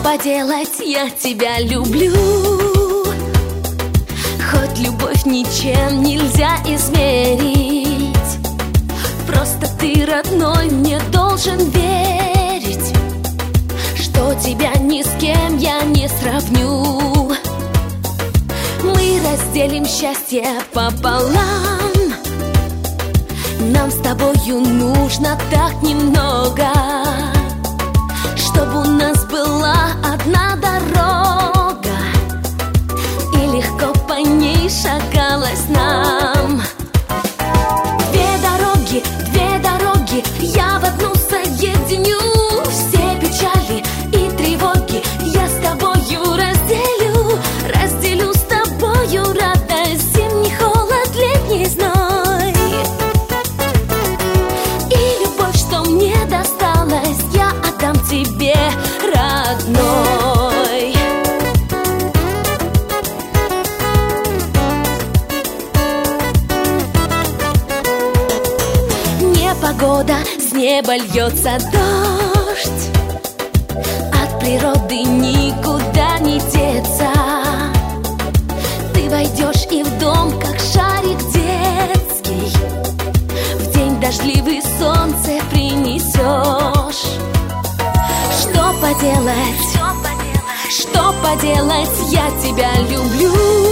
поделать, я тебя люблю. Хоть любовь ничем нельзя измерить, просто ты, родной, мне должен верить, что тебя ни с кем я не сравню. Мы разделим счастье пополам, нам с тобою нужно так немного, чтобы у нас была одна дорога, и легко по ней шагалось нам. Две дороги, я в одну соединю. Все печали и тревоги я с тобою разделю. Разделю с тобою радость, зимний холод, летний зной. И любовь, что мне досталась, я отдам тебе, родной. Непогода, с неба льется дождь, от природы никуда не деться. Ты войдешь и в дом, как шарик детский, в день дождливый солнце принесешь. Что поделать, я тебя люблю.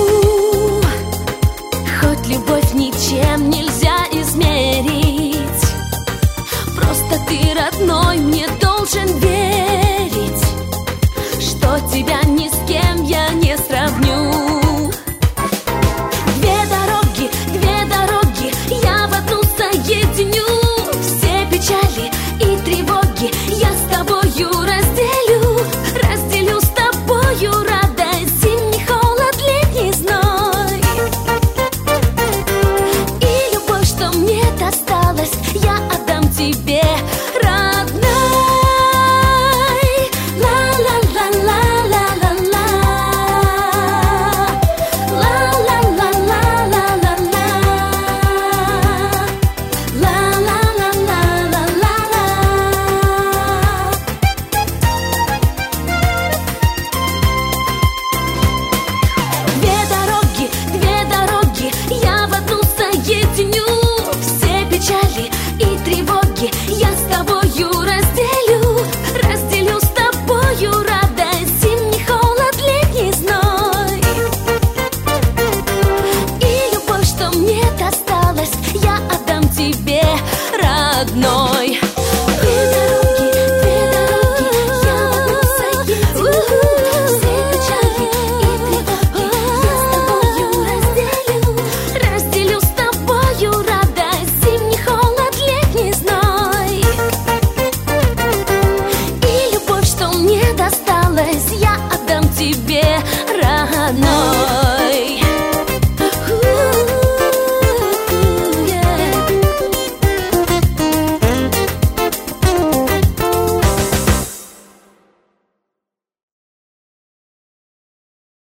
Хоть любовь ничем нельзя измерить, просто ты, родной, мне должен верить, что тебя ни с кем я не сравню. Две дороги, я в одну соединю. Все печали и тревоги я с тобою разделю. Разделю с тобою радость, зимний холод, летний зной. И любовь, что мне досталась, я отдам тебе,